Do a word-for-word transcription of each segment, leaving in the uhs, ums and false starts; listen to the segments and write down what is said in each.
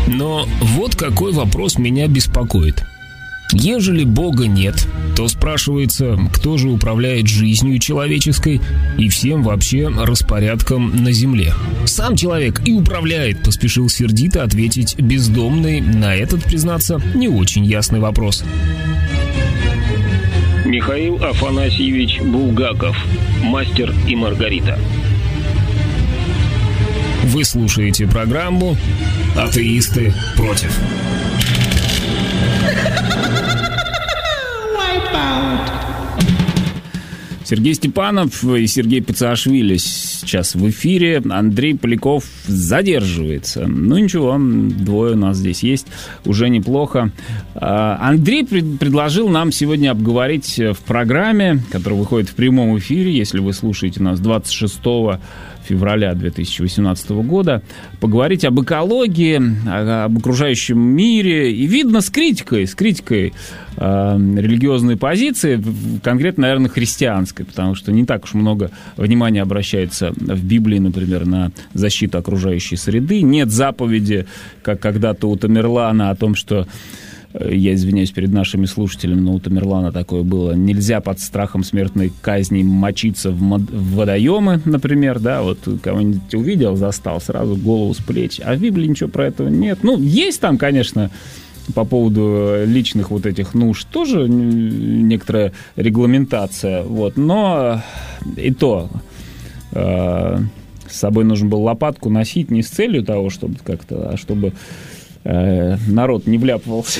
Но вот какой вопрос меня беспокоит. Ежели Бога нет, то спрашивается, кто же управляет жизнью человеческой и всем вообще распорядком на земле? Сам человек и управляет, поспешил сердито ответить бездомный на этот, признаться, не очень ясный вопрос. Михаил Афанасьевич Булгаков, «Мастер и Маргарита». Вы слушаете программу «Атеисты против». Сергей Степанов и Сергей Пациашвили сейчас в эфире. Андрей Поляков задерживается. Ну ничего, двое у нас здесь есть. Уже неплохо. Андрей предложил нам сегодня обговорить в программе, которая выходит в прямом эфире, если вы слушаете нас двадцать шестого февраля две тысячи восемнадцатого года, поговорить об экологии, об окружающем мире. И видно с критикой, с критикой э, религиозной позиции, конкретно, наверное, христианской, потому что не так уж много внимания обращается в Библии, например, на защиту окружающей среды. Нет заповеди, как когда-то у Тамерлана, о том, что, я извиняюсь перед нашими слушателями, но у Тамерлана такое было: нельзя под страхом смертной казни мочиться в, мод- в водоемы, например, да, вот кого-нибудь увидел, застал, сразу голову с плеч. А в Библии ничего про это нет. Ну, есть там, конечно, по поводу личных вот этих нужд тоже некоторая регламентация, вот, но и то э, с собой нужно было лопатку носить не с целью того, чтобы как-то, а чтобы народ не вляпывался.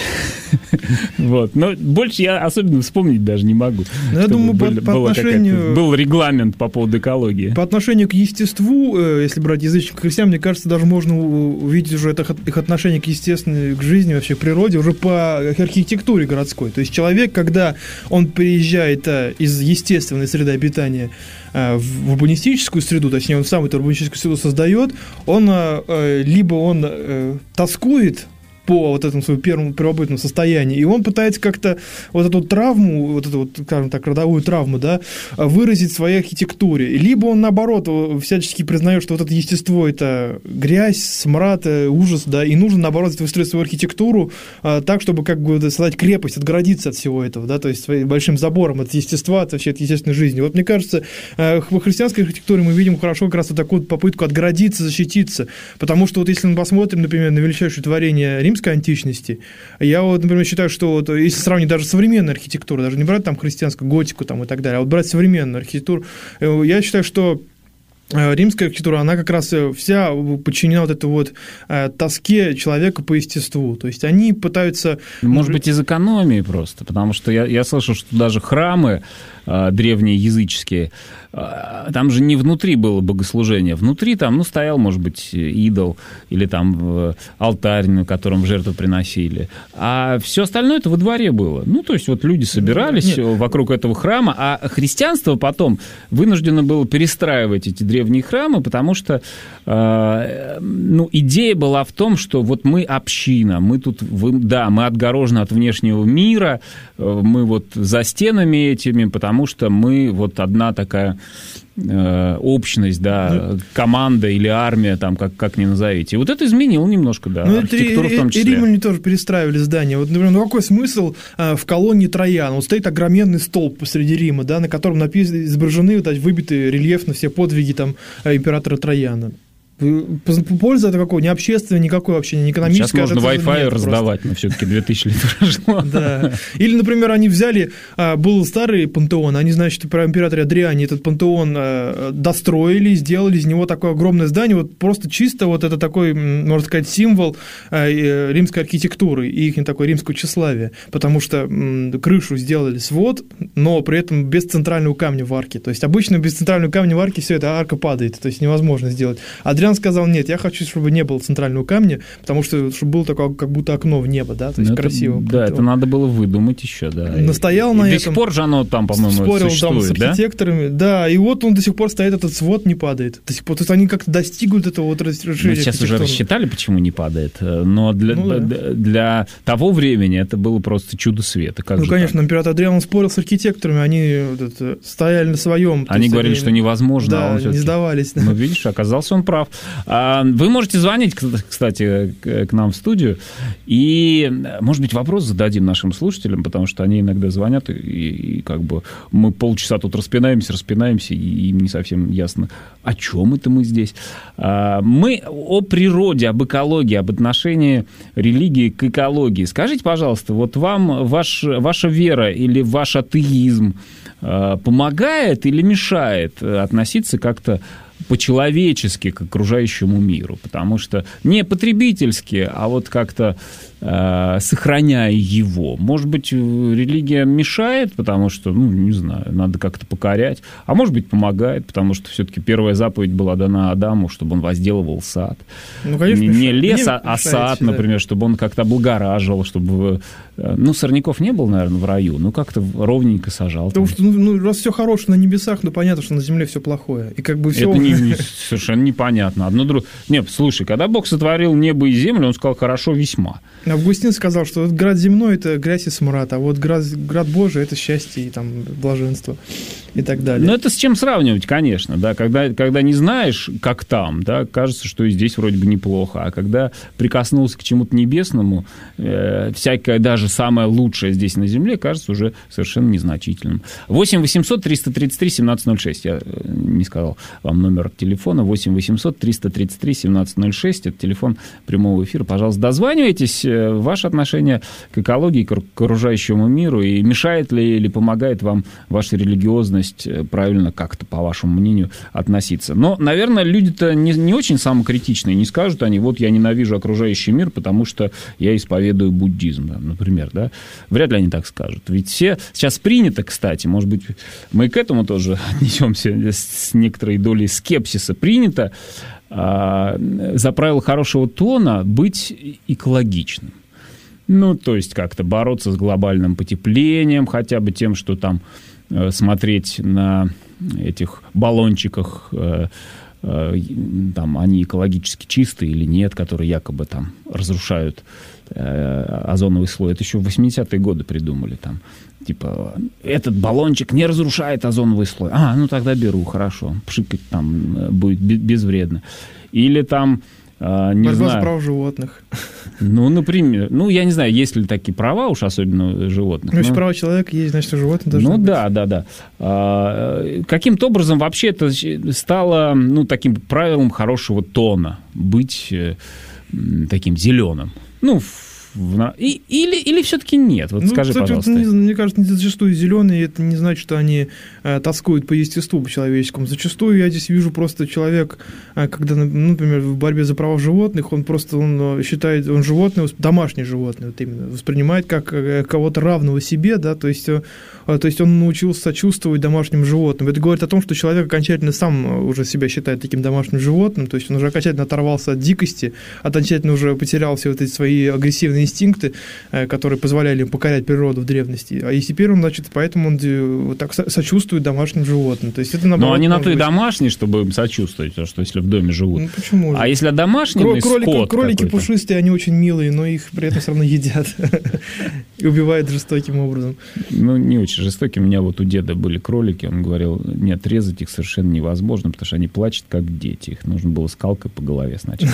Вот. Но больше я особенно вспомнить даже не могу. Но я думаю, был, по, по отношению... был регламент по поводу экологии. По отношению к естеству, если брать языческих христиан, мне кажется, даже можно увидеть уже это, их отношение к естественной, к жизни, вообще к природе, уже по архитектуре городской. То есть человек, когда он приезжает из естественной среды обитания в урбанистическую среду, точнее, он сам эту урбанистическую среду создает, он либо он тоскует по вот этому своему первому первобытному состоянию, и он пытается как-то вот эту травму, вот эту вот, скажем так, родовую травму, да, выразить в своей архитектуре. Либо он, наоборот, всячески признает, что вот это естество – это грязь, смрад, ужас, да, и нужно, наоборот, выстроить свою архитектуру а, так, чтобы как бы создать крепость, отгородиться от всего этого, да, то есть своим большим забором от естества, от вообще от естественной жизни. Вот мне кажется, во христианской архитектуре мы видим хорошо как раз вот такую попытку отгородиться, защититься, потому что вот если мы посмотрим, например, на величайшее творение римского античности. Я вот, например, считаю, что вот, если сравнить даже современную архитектуру, даже не брать там христианскую готику там, и так далее, а вот брать современную архитектуру, я считаю, что римская архитектура, она как раз вся подчинена вот этой вот э, тоске человека по естеству. То есть они пытаются... Может быть, из экономии просто, потому что я, я слышал, что даже храмы э, древние языческие, э, там же не внутри было богослужение, внутри там, ну, стоял, может быть, идол или там э, алтарь, на котором жертву приносили, а все остальное это во дворе было. Ну, то есть вот люди собирались Нет. вокруг этого храма, а христианство потом вынуждено было перестраивать эти древние древние храмы, потому что э, ну, идея была в том, что вот мы община, мы тут, вы, да, мы отгорожены от внешнего мира, э, мы вот за стенами этими, потому что мы вот одна такая э, общность, да, да, команда или армия, там, как, как ни назовите. И вот это изменило немножко, да, ну, архитектуру и, в том числе. И римляне тоже перестраивали здания. Вот, например, ну какой смысл э, в колонии Трояна? Вот стоит огроменный столб посреди Рима, да, на котором написаны, изображены вот, выбиты рельефно все подвиги там, императора Трояна. Польза это какого? Ни общественная, никакой вообще, не экономическая. Сейчас можно Wi-Fi раздавать, но все-таки две тысячи лет прошло. Да. Или, например, они взяли, был старый пантеон, они, значит, про императора Адриане этот пантеон достроили, сделали из него такое огромное здание, вот просто чисто вот это такой, можно сказать, символ римской архитектуры и их такое римское тщеславие, потому что крышу сделали свод, но при этом без центрального камня в арке. То есть обычно без центрального камня в арке все это арка падает, то есть невозможно сделать. Адриан сказал, нет, я хочу, чтобы не было центрального камня, потому что чтобы было такое, как будто окно в небо, да, то есть ну, красиво. Это, да, это надо было выдумать еще, да. Настоял и, на и этом. До сих пор же оно там, по-моему, спорил существует, там с архитекторами, да? да, и вот он до сих пор стоит, этот свод не падает. До сих пор, то есть они как-то достигают этого вот расширения. Мы сейчас уже рассчитали, почему не падает, но для, ну, да. для того времени это было просто чудо света. Как ну, конечно, так? Император Адриан спорил с архитекторами, они вот это, стояли на своем. Они говорили, они, что невозможно, да, а он не сдавались. Да. Ну, видишь, оказался он прав. Вы можете звонить, кстати, к нам в студию, и, может быть, вопрос зададим нашим слушателям, потому что они иногда звонят, и, и как бы мы полчаса тут распинаемся, распинаемся, и им не совсем ясно, о чем это мы здесь. Мы о природе, об экологии, об отношении религии к экологии. Скажите, пожалуйста, вот вам ваш, ваша вера или ваш атеизм помогает или мешает относиться как-то по-человечески к окружающему миру? Потому что не потребительски, а вот как-то э, сохраняя его. Может быть, религия мешает, потому что, ну, не знаю, надо как-то покорять. А может быть, помогает, потому что все-таки первая заповедь была дана Адаму, чтобы он возделывал сад. Ну, конечно, не, не лес, а, а сад, да. Например, чтобы он как-то облагораживал, чтобы... Ну, сорняков не было, наверное, в раю, но как-то ровненько сажал. Потому что, ну, раз все хорошее на небесах, ну, понятно, что на земле все плохое. И как бы все... Это не, не, совершенно непонятно. Одно друг... Нет, слушай, когда Бог сотворил небо и землю, он сказал, хорошо весьма. Августин сказал, что вот град земной – это грязь и смрад, а вот град, град Божий – это счастье и там, блаженство и так далее. Но это с чем сравнивать, конечно, да, когда, когда не знаешь, как там, да, кажется, что и здесь вроде бы неплохо, а когда прикоснулся к чему-то небесному, э, всякое, даже самое лучшее здесь на земле, кажется уже совершенно незначительным. восемь восемьсот триста тридцать три семнадцать ноль шесть, я не сказал вам номер телефона, восемь восемьсот триста тридцать три семнадцать ноль шесть, это телефон прямого эфира, пожалуйста, дозванивайтесь. Ваше отношение к экологии, к окружающему миру, и мешает ли или помогает вам ваша религиозность правильно как-то, по вашему мнению, относиться. Но, наверное, люди-то не, не очень самокритичные, не скажут они, вот я ненавижу окружающий мир, потому что я исповедую буддизм, например, да? Вряд ли они так скажут. Ведь все сейчас принято, кстати, может быть, мы к этому тоже отнесемся с некоторой долей скепсиса, принято за правило хорошего тона быть экологичным. Ну, то есть как-то бороться с глобальным потеплением, хотя бы тем, что там э, смотреть на этих баллончиках, э, э, там они экологически чистые или нет, которые якобы там разрушают э, озоновый слой. Это еще в восьмидесятые годы придумали там. Типа, этот баллончик не разрушает озоновый слой. А, ну тогда беру, хорошо. Пшикать там будет безвредно. Или там, э, не Борьба знаю... за прав животных. Ну, например, ну, я не знаю, есть ли такие права уж, особенно животных. Ну, если но... права человека есть, значит, у животных должны Ну, быть. да, да, да. А, каким-то образом вообще это стало, ну, таким правилом хорошего тона. Быть э, таким зеленым. Ну, В... И, или, или все-таки нет? Вот ну, скажи, кстати, пожалуйста. Вот, мне кажется, зачастую зеленые, это не значит, что они э, тоскуют по естеству, по человеческому. Зачастую я здесь вижу просто человек, э, когда, ну, например, в борьбе за права животных, он просто он считает, он животное, домашнее животное, вот именно, воспринимает как э, кого-то равного себе, да, то есть, э, то есть он научился сочувствовать домашним животным. Это говорит о том, что человек окончательно сам уже себя считает таким домашним животным, то есть он уже окончательно оторвался от дикости, окончательно уже потерял все вот эти свои агрессивные инстинкты, которые позволяли им покорять природу в древности. А и теперь он, значит, поэтому он вот так сочувствует домашним животным. То есть это, наоборот, но они на то и домашние, чтобы им сочувствовать, потому что если в доме живут. Ну, почему же? А если домашний скот кролики пушистые, они очень милые, но их при этом все равно едят. И убивают жестоким образом. Ну, не очень жестоким. У меня вот у деда были кролики, он говорил, нет, резать их совершенно невозможно, потому что они плачут, как дети. Их нужно было скалкой по голове сначала.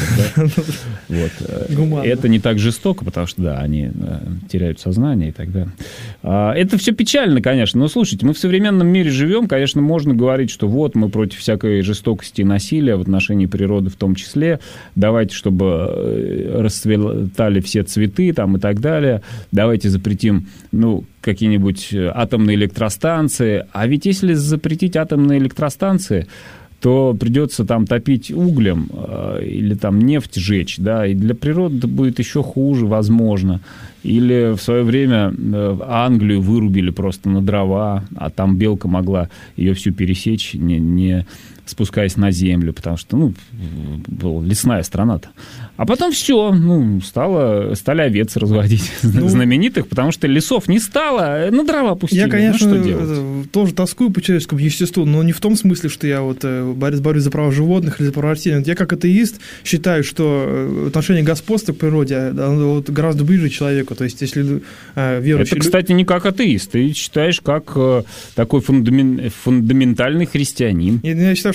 Это не так жестоко, потому что, да, они э, теряют сознание и так далее. А, это все печально, конечно, но слушайте, мы в современном мире живем, конечно, можно говорить, что вот мы против всякой жестокости и насилия в отношении природы в том числе, давайте, чтобы расцветали все цветы там и так далее, давайте запретим, ну, какие-нибудь атомные электростанции, а ведь если запретить атомные электростанции, то придется там топить углем э, или там нефть жечь, да, и для природы будет еще хуже, возможно. Или в свое время э, Англию вырубили просто на дрова, а там белка могла ее всю пересечь, не, не спускаясь на землю, потому что, ну, была лесная страна-то. А потом все, ну, стало, стали овец разводить, ну, знаменитых, потому что лесов не стало, на дрова пустили. Я, конечно, ну, что делать? Тоже тоскую по человеческому естеству, но не в том смысле, что я вот борюсь за права животных или за права растений. Я как атеист считаю, что отношение господства к природе вот, гораздо ближе к человеку. То есть, если э, верующий... Это, кстати, не как атеист. Ты считаешь, как э, такой фундамен... фундаментальный христианин. Я, я считаю, что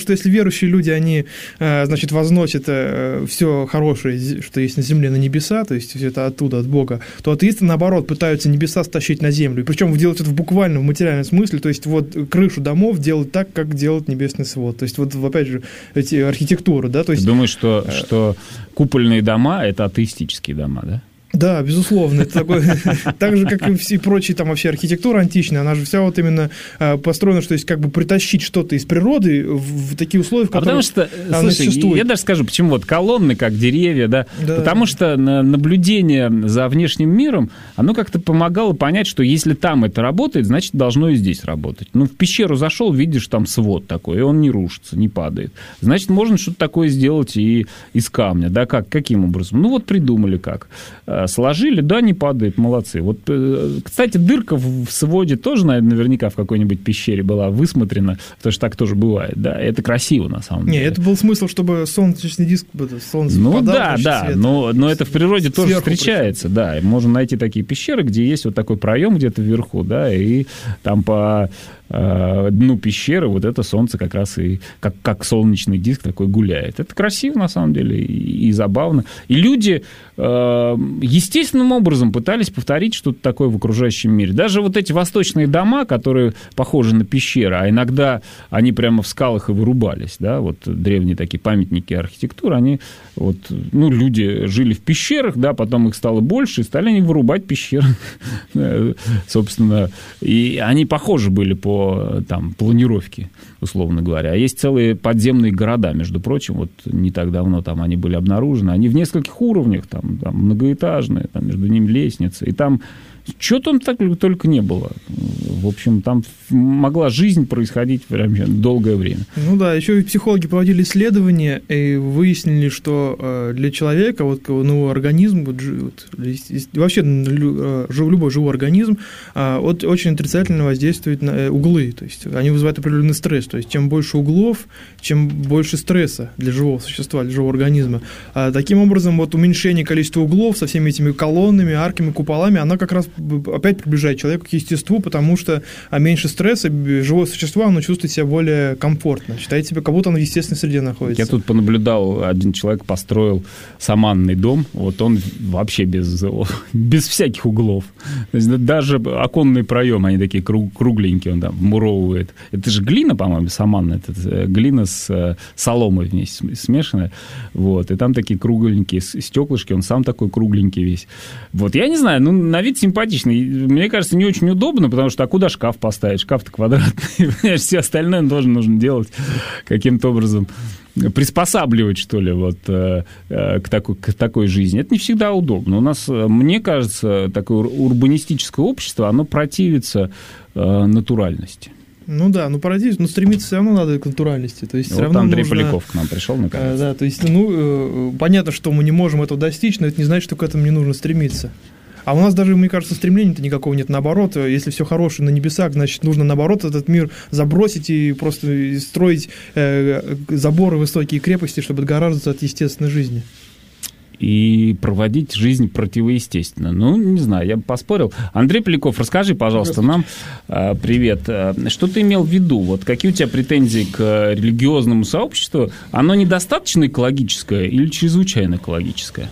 что если верующие люди, они, значит, возносят все хорошее, что есть на земле, на небеса, то есть это оттуда, от Бога, то атеисты, наоборот, пытаются небеса стащить на землю. Причем делать это в буквальном, в материальном смысле, то есть вот крышу домов делать так, как делает небесный свод. То есть вот, опять же, эти архитектуры, да, то есть... Ты думаешь, что, что купольные дома – это атеистические дома, да? Да, безусловно. Это такой, так же, как и все прочие там вообще архитектура античная, она же вся вот именно построена, что есть как бы притащить что-то из природы в, в такие условия, в которых а потому что, она слушай, существует. Я даже скажу, почему вот колонны, как деревья, да, да. Потому что наблюдение за внешним миром, оно как-то помогало понять, что если там это работает, значит, должно и здесь работать. Ну, в пещеру зашел, видишь, там свод такой, и он не рушится, не падает. Значит, можно что-то такое сделать и из камня, да, как, каким образом? Ну, вот придумали как. Сложили, да, не падает, молодцы. Вот, кстати, дырка в своде тоже, наверное, наверняка в какой-нибудь пещере была высмотрена, потому что так тоже бывает, да, это красиво на самом деле. Не, это был смысл, чтобы солнечный диск, солнце ну попадало, да, да, свет, но, но это в природе тоже встречается, причем. Да, и можно найти такие пещеры, где есть вот такой проем где-то вверху, да, и там по э, дну пещеры вот это солнце как раз и как, как солнечный диск такой гуляет. Это красиво на самом деле и, и забавно. И люди э, естественным образом пытались повторить что-то такое в окружающем мире. Даже вот эти восточные дома, которые похожи на пещеры, а иногда они прямо в скалах и вырубались, да, вот древние такие памятники архитектуры, они вот, ну, люди жили в пещерах, да, потом их стало больше, и стали они вырубать пещеры, собственно, и они похожи были по, там, планировке, условно говоря. А есть целые подземные города, между прочим, вот не так давно там они были обнаружены, они в нескольких уровнях, там, там многоэтажные, там между ними лестницы, и там что там так только не было. В общем, там могла жизнь происходить прям долгое время. Ну да, еще и психологи проводили исследования и выяснили, что для человека, вот, ну, организм, вот, вообще любой живой организм, вот, очень отрицательно воздействует на углы, то есть они вызывают определенный стресс, то есть чем больше углов, чем больше стресса для живого существа, для живого организма. А таким образом, вот уменьшение количества углов со всеми этими колоннами, арками, куполами, оно как раз опять приближает человека к естеству, потому что меньше стресса, живое существо, оно чувствует себя более комфортно, считает себя, как будто оно в естественной среде находится. Я тут понаблюдал, один человек построил саманный дом, вот он вообще без, без всяких углов. То есть даже оконные проемы, они такие кругленькие, он там вмуровывает. Это же глина, по-моему, саманная, это глина с соломой вместе смешанная, вот, и там такие кругленькие стеклышки, он сам такой кругленький весь. Вот, я не знаю, ну, на вид симпатичный. Мне кажется, не очень удобно, потому что а куда шкаф поставить? Шкаф-то квадратный. Все остальное тоже нужно делать каким-то образом, приспосабливать, что ли, вот, к такой, к такой жизни. Это не всегда удобно. У нас, мне кажется, такое урбанистическое общество, оно противится натуральности. Ну да, ну парадигма, но стремиться все равно надо к натуральности. То есть, вот все равно Андрей нужно... Поляков к нам пришел наконец. А, да, то есть, ну, понятно, что мы не можем этого достичь, но это не значит, что к этому не нужно стремиться. А у нас даже, мне кажется, стремления-то никакого нет. Наоборот, если все хорошее на небесах, значит, нужно, наоборот, этот мир забросить и просто строить э, заборы, высокие крепости, чтобы отгораживаться от естественной жизни. И проводить жизнь противоестественно. Ну, не знаю, я бы поспорил. Андрей Поляков, расскажи, пожалуйста, нам, э, привет, э, что ты имел в виду? Вот какие у тебя претензии к религиозному сообществу? Оно недостаточно экологическое или чрезвычайно экологическое?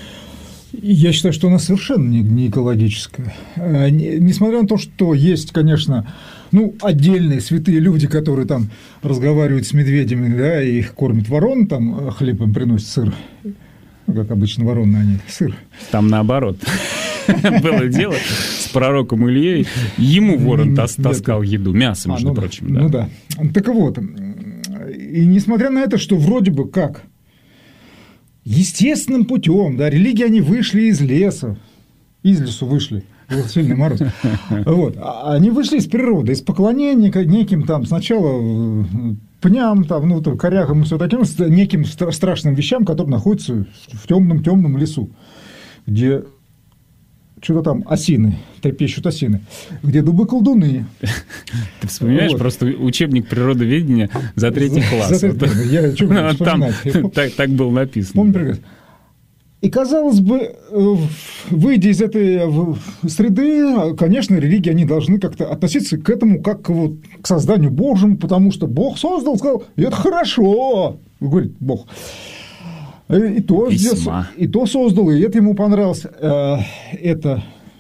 Я считаю, что она совершенно не экологическая. Несмотря на то, что есть, конечно, ну, отдельные святые люди, которые там разговаривают с медведями, да, и их кормят ворон, там хлеб им приносят, сыр. Ну, как обычно, вороны они, сыр. Там наоборот. Было дело с пророком Ильей. Ему ворон таскал еду, мясо, между прочим. Ну да. Так вот, и несмотря на это, что вроде бы как естественным путем, да, религии они вышли из леса, из лесу вышли, был сильный мороз, вот, они вышли из природы, из поклонения неким там сначала пням, там, ну, корягам и все таким, неким страшным вещам, которые находятся в темном-темном лесу, где что-то там осины, трепещут осины, где дубы-колдуны. Ты вспоминаешь вот. Просто учебник природоведения за третий класс. За третий, вот. Я что буду вспоминать? Там, так, так было написано. Помню прекрасно. И, казалось бы, выйдя из этой среды, конечно, религии, они должны как-то относиться к этому как вот к созданию Божьему, потому что Бог создал, сказал, и это хорошо, говорит Бог. И то, здесь, и то создал, и это ему понравилось. Это...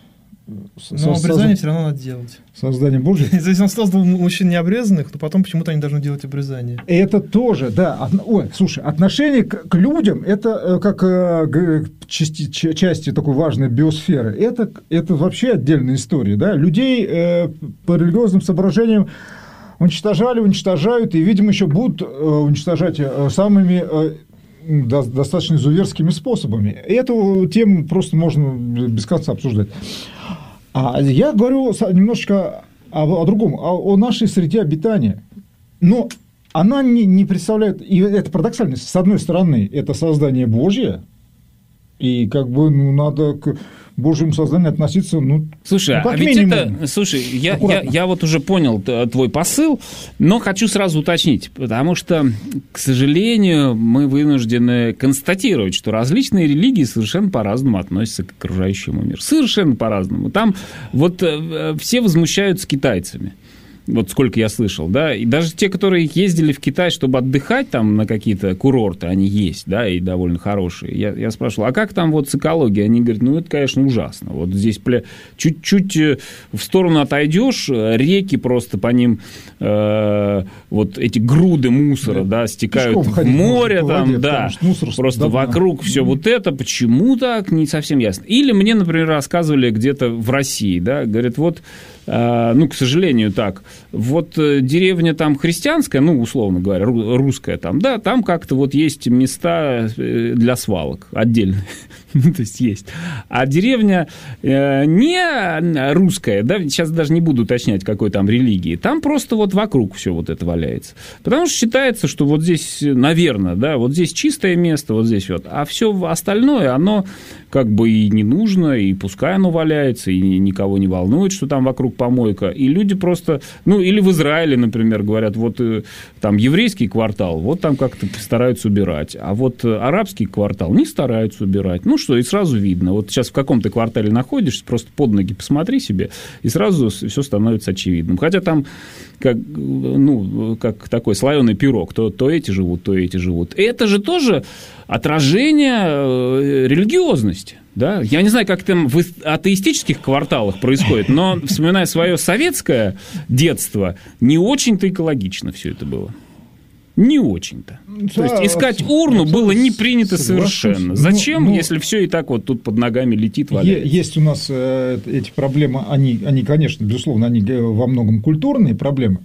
Но обрезание все равно надо делать. Создание Божье. Если он создал мужчин необрезанных, то потом почему-то они должны делать обрезание. Это тоже, да. Ой, слушай, отношение к, к людям, это как к части, части такой важной биосферы, это, это вообще отдельная история. Да? Людей э, по религиозным соображениям уничтожали, уничтожают, и, видимо, еще будут э, уничтожать э, самыми... Э, достаточно изуверскими способами. Эту тему просто можно без конца обсуждать. А я говорю немножечко о, о другом, о, о нашей среде обитания. Но она не, не представляет, и это парадоксально, с одной стороны, это создание Божье, и как бы ну, надо к Божьему созданию относиться, ну, слушай, ну, как а ведь минимум, это, слушай, я, я, я вот уже понял твой посыл, но хочу сразу уточнить, потому что, к сожалению, мы вынуждены констатировать, что различные религии совершенно по-разному относятся к окружающему миру. Совершенно по-разному. Там вот все возмущаются китайцами. Вот сколько я слышал, да, и даже те, которые ездили в Китай, чтобы отдыхать там на какие-то курорты, они есть, да, и довольно хорошие. Я, я спрашивал, а как там вот с экологией? Они говорят, ну, это, конечно, ужасно. Вот здесь чуть-чуть в сторону отойдешь, реки просто по ним, э, вот эти груды мусора, да, да стекают в море, там, воде, да, просто давно. Вокруг все вот это, почему так, не совсем ясно. Или мне, например, рассказывали где-то в России, да, говорят, вот, ну, к сожалению, так. Вот деревня там христианская, ну, условно говоря, русская там, да, там как-то вот есть места для свалок отдельные. То есть есть. А деревня не русская, да, сейчас даже не буду уточнять, какой там религии, там просто вот вокруг все вот это валяется. Потому что считается, что вот здесь, наверное, да, вот здесь чистое место, вот здесь вот, а все остальное, оно как бы и не нужно, и пускай оно валяется, и никого не волнует, что там вокруг помойка, и люди просто, ну, или в Израиле, например, говорят, вот там еврейский квартал, вот там как-то стараются убирать, а вот арабский квартал не стараются убирать, ну, что, и сразу видно, вот сейчас в каком-то квартале находишься, просто под ноги посмотри себе, и сразу все становится очевидным, хотя там как, ну, как такой слоеный пирог, то, то эти живут, то эти живут, это же тоже отражение религиозности. Да? Я не знаю, как там в атеистических кварталах происходит, но, вспоминая свое советское детство, не очень-то экологично все это было. Не очень-то. Да, то есть искать урну было не принято совершенно. Зачем, ну, ну, если все и так вот тут под ногами летит, валяется? Есть у нас э, эти проблемы, они, они, конечно, безусловно, они во многом культурные проблемы.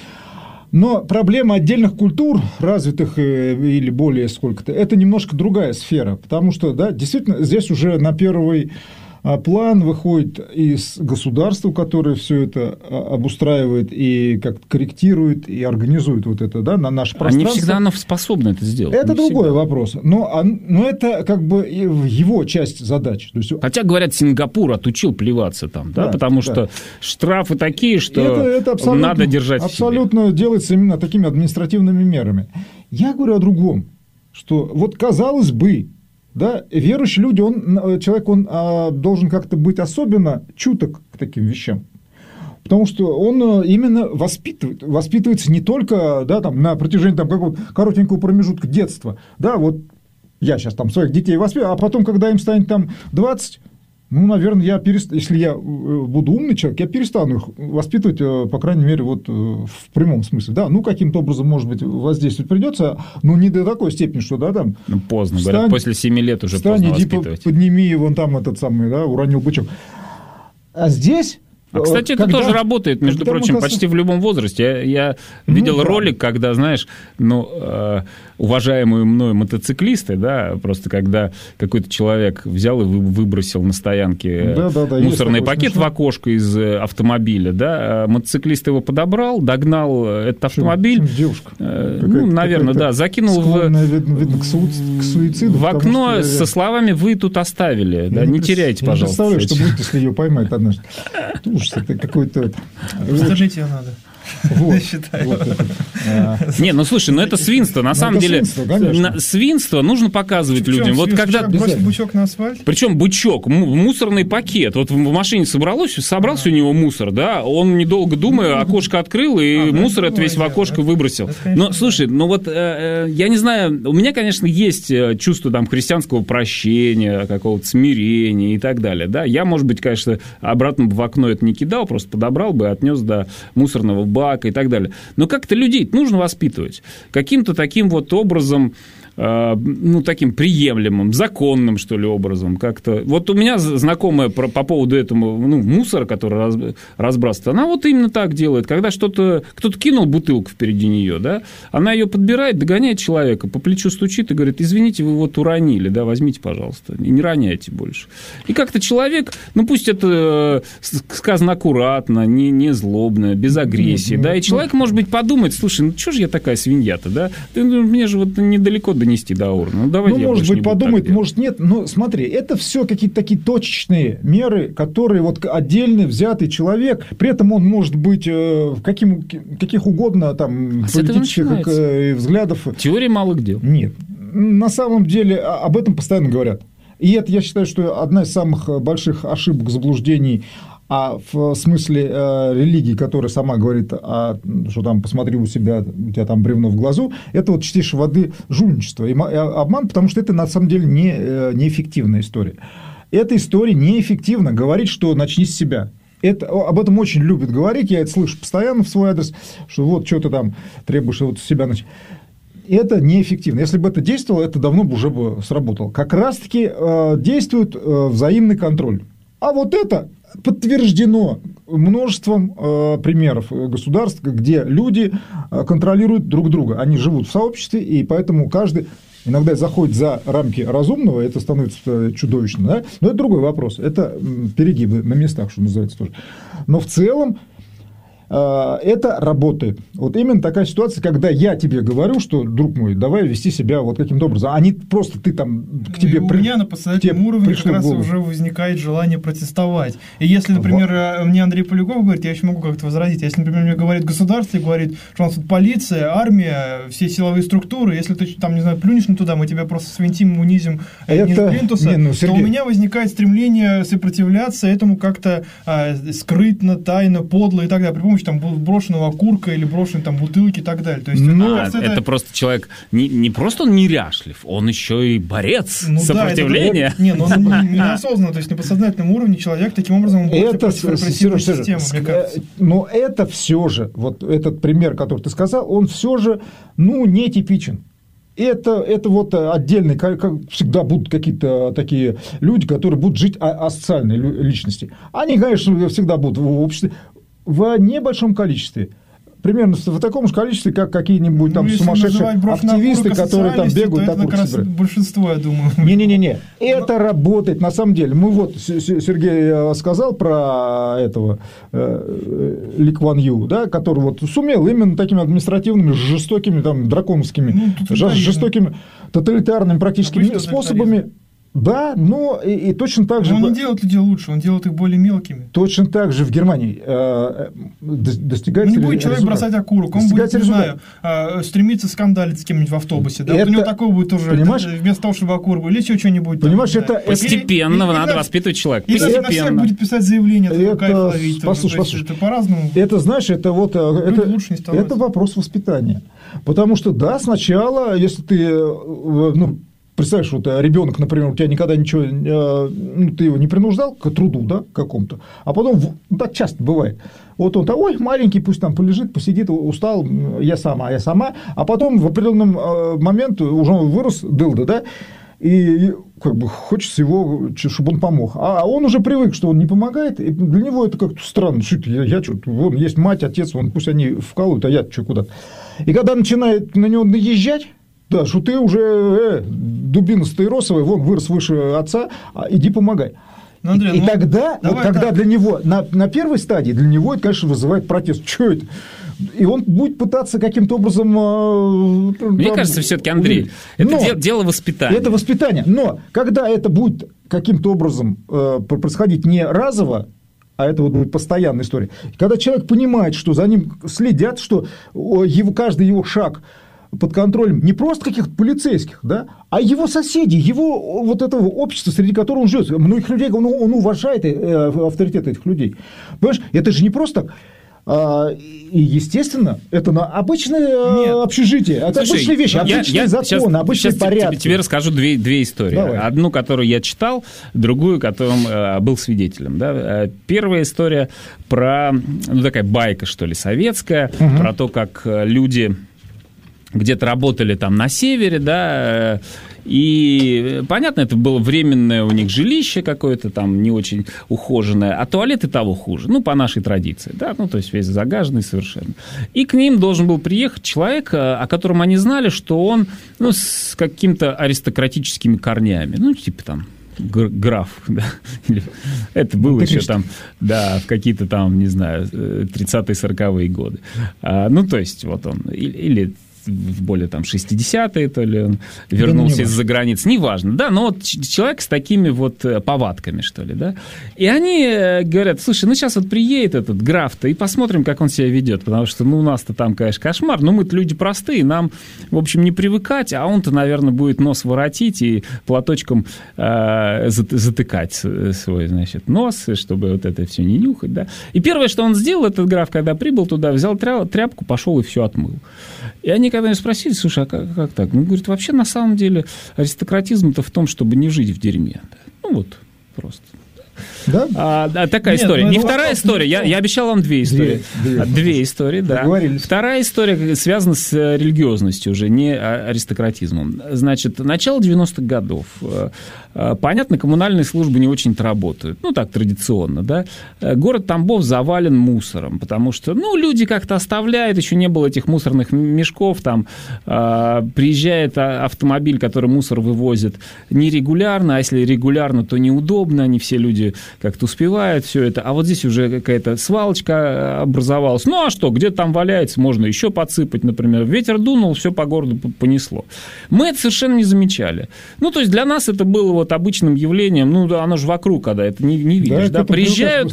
Но проблема отдельных культур, развитых или более сколько-то, это немножко другая сфера, потому что, да, действительно, здесь уже на первый план выходит из государства, которое все это обустраивает и как корректирует и организует вот это, да, на наше пространство. Не всегда оно способно это сделать. Это не другой всегда. Вопрос. Но, но это как бы его часть задач. То есть... Хотя, говорят, Сингапур отучил плеваться там, да, да потому да. что штрафы такие, что это, это надо держать в себе. Абсолютно делается именно такими административными мерами. Я говорю о другом, что вот казалось бы, да, верующий люди, он, человек, он а, должен как-то быть особенно чуток к таким вещам. Потому что он именно воспитывает, воспитывается не только, да, там, на протяжении там, какого-то коротенького промежутка детства. Да, вот я сейчас там своих детей воспитываю, а потом, когда им станет там двадцать, ну, наверное, я перест... если я буду умный человек, я перестану их воспитывать, по крайней мере, вот в прямом смысле. Да, ну, каким-то образом, может быть, воздействовать придется, но не до такой степени, что, да, там... Ну, поздно, встань, говорят, после семи лет уже встань, поздно иди, воспитывать. Подними вон там этот самый, да, уронил бычок. А здесь... А, кстати, это когда, тоже работает, между прочим, касаем... почти в любом возрасте. Я, я видел ну, да. ролик, когда, знаешь, ну, э, уважаемые мной мотоциклисты, да, просто когда какой-то человек взял и выбросил на стоянке да, да, да, мусорный пакет смешно. в окошко из автомобиля, да, а мотоциклист его подобрал, догнал этот автомобиль, чем, чем девушка? Э, ну, наверное, да, закинул в, видно, видно, к, су, к суициду, в окно что, со словами «Вы тут оставили, да, не теряйте, я пожалуйста». Я представляю, что будет, если ее поймают однажды. Ужас, это какой-то... Подождите, ее надо. Я считаю. Не, ну слушай, ну это свинство. На самом деле, свинство нужно показывать людям. Вот когда бросить бычок на асфальт. Причем бычок, мусорный пакет. Вот в машине собралось, собрался у него мусор, да, он, недолго думая, окошко открыл и мусор это весь в окошко выбросил. Но слушай, ну вот я не знаю, у меня, конечно, есть чувство там христианского прощения, какого-то смирения и так далее, да. Я, может быть, конечно, обратно в окно это не кидал, просто подобрал бы, отнес до мусорного бака и так далее. Но как-то людей нужно воспитывать. Каким-то таким вот образом, ну, таким приемлемым, законным, что ли, образом как-то. Вот у меня знакомая по, по поводу этого, ну, мусора, который раз, разбрасывает, она вот именно так делает. Когда что-то, кто-то кинул бутылку впереди нее, да, она ее подбирает, догоняет человека, по плечу стучит и говорит: извините, вы вот уронили, да, возьмите, пожалуйста, и не роняйте больше. И как-то человек, ну, пусть это сказано аккуратно, не, не злобно, без агрессии, да, и человек, может быть, подумает: слушай, ну, что же я такая свинья-то, да, ты, ну, мне же вот недалеко до нести до урны. Ну, давайте ну может быть, подумать, может, нет. Но смотри, это все какие-то такие точечные меры, которые вот отдельный взятый человек, при этом он может быть каким, каких угодно там а политических взглядов. Теория малых дел. Нет. На самом деле об этом постоянно говорят. И это, я считаю, что одна из самых больших ошибок, заблуждений. А в смысле э, религии, которая сама говорит, а, что там, посмотри у себя, у тебя там бревно в глазу, это вот чистейшей воды жульничество и обман, потому что это на самом деле не, э, неэффективная история. Эта история неэффективна. Говорить, что начни с себя. Это, об этом очень любят говорить, я это слышу постоянно в свой адрес, что вот что ты там требуешь вот с себя начать. Это неэффективно. Если бы это действовало, это давно бы уже бы сработало. Как раз-таки э, действует э, взаимный контроль. А вот это подтверждено множеством э, примеров государств, где люди э, контролируют друг друга. Они живут в сообществе, и поэтому каждый иногда заходит за рамки разумного, это становится чудовищно. Да? Но это другой вопрос. Это перегибы на местах, что называется тоже. Но в целом это работает. Вот именно такая ситуация, когда я тебе говорю, что, друг мой, давай вести себя вот каким-то образом, а не просто ты там к тебе... И у при... меня на подсознательном уровне как раз уже возникает желание протестовать. И если, например, вот. Мне Андрей Поляков говорит, я еще могу как-то возразить, если, например, мне говорит государство, и говорит, что у нас тут полиция, армия, все силовые структуры, если ты там, не знаю, плюнешь на туда, мы тебя просто свинтим, унизим это... ниже плинтуса, не, ну, то у меня возникает стремление сопротивляться этому как-то а, скрытно, тайно, подло и так далее, при помощи там брошенного окурка или брошенной там бутылки и так далее. То есть, ну, это, это... это просто человек, не, не просто он неряшлив, он еще и борец ну, сопротивления. Да, это, не, но он неосознанно, то есть на подсознательном уровне человек таким образом он борется против репрессивной системы, мне кажется. Но это все же, вот этот пример, который ты сказал, он все же, ну, нетипичен. Это, это вот отдельные, как всегда будут какие-то такие люди, которые будут жить асоциальные личности. Они, конечно, всегда будут в обществе, в небольшом количестве. Примерно в таком же количестве, как какие-нибудь там ну, сумасшедшие активисты, которые там бегают. Это как раз большинство, я думаю. Не-не-не, это работает на самом деле. Мы вот, Сергей сказал про этого э, Ли Куан Ю, да, который вот сумел именно такими административными, жестокими, там, драконовскими, ну, жестокими, тоталитарными практически Обычно способами. Да, но и, и точно так же... Но он не делает людей лучше, он делает их более мелкими. Точно так же в Германии э, достигается ну, не будет человек бросать окурок, он будет, не знаю, э, стремиться скандалить с кем-нибудь в автобусе. Да? Вот у него такое будет тоже, вместо того, чтобы окурок, или еще что-нибудь. Понимаешь, там, это... Да. Постепенно или, надо или, воспитывать человека. Или на всех будет писать заявление, это, кайф ловить. Послушай, послушай. Это по-разному. Это, знаешь, это вот... Это, это вопрос воспитания. Потому что, да, сначала, если ты... Ну, представляешь, вот ребенок, например, у тебя никогда ничего, ну, ты его не принуждал к труду, да, какому-то, а потом, ну, так часто бывает, вот он, ой, маленький, пусть там полежит, посидит, устал, я сама, я сама, а потом в определенный момент уже он вырос, дылда, да, и как бы хочется его, чтобы он помог. А он уже привык, что он не помогает, и для него это как-то странно. Я, я что, вон есть мать, отец, вон, пусть они вкалывают, а я что, куда-то. И когда начинает на него наезжать, да, что ты уже э, дубина стаиросовая, вон, вырос выше отца, иди помогай. Ну, Андрей, и ну, тогда, вот, когда так. для него, на, на первой стадии, для него это, конечно, вызывает протест. Что это? И он будет пытаться каким-то образом... Мне там, кажется, все-таки, Андрей, это но, дело воспитания. Это воспитание. Но когда это будет каким-то образом э, происходить не разово, а это вот будет постоянная история, когда человек понимает, что за ним следят, что его, каждый его шаг под контролем не просто каких-то полицейских, да, а его соседей, его вот этого общества, среди которого он живет. Многих людей, он, он уважает авторитет этих людей. Понимаешь, это же не просто так. И, естественно, это на обычное Нет. общежитие. Это Слушай, обычные вещи, обычные я, я законы, обычные сейчас порядки. Тебе, тебе расскажу две, две истории. Давай. Одну, которую я читал, другую, которым э, был свидетелем. Да? Первая история про, ну, такая байка, что ли, советская, угу. про то, как люди где-то работали там на севере, да, и, понятно, это было временное у них жилище какое-то там не очень ухоженное, а туалет и того хуже, ну, по нашей традиции, да, ну, то есть весь загаженный совершенно. И к ним должен был приехать человек, о котором они знали, что он, ну, с какими-то аристократическими корнями, ну, типа там, граф, да, это было еще там, да, в какие-то там, не знаю, тридцатые-сороковые годы. А, ну, то есть, вот он, или, или в более там шестидесятые, то ли он вернулся из-за границы, неважно, да, но вот человек с такими вот повадками, что ли, да, и они говорят, слушай, ну сейчас вот приедет этот граф-то и посмотрим, как он себя ведет, потому что, ну, у нас-то там, конечно, кошмар, но мы-то люди простые, нам, в общем, не привыкать, а он-то, наверное, будет нос воротить и платочком э, затыкать свой, значит, нос, чтобы вот это все не нюхать, да, и первое, что он сделал, этот граф, когда прибыл туда, взял тряпку, пошел и все отмыл. И они когда меня спросили, слушай, а как, как так? Ну, говорит, вообще, на самом деле, аристократизм-то в том, чтобы не жить в дерьме. Ну, вот, просто. Да? А, а, такая Нет, история. Не вторая вопрос, история. Я, я обещал вам две истории. Две, две, две истории, да. Вторая история связана с религиозностью уже, не аристократизмом. Значит, начало девяностых годов. Понятно, коммунальные службы не очень-то работают. Ну, так, традиционно, да. Город Тамбов завален мусором, потому что, ну, люди как-то оставляют, еще не было этих мусорных мешков, там приезжает автомобиль, который мусор вывозит нерегулярно, а если регулярно, то неудобно, они все люди как-то успевают все это, а вот здесь уже какая-то свалочка образовалась. Ну, а что, где там валяется, можно еще подсыпать, например. Ветер дунул, все по городу понесло. Мы это совершенно не замечали. Ну, то есть для нас это было вот обычным явлением, ну, оно же вокруг, когда это не, не видишь. Да, да? Приезжают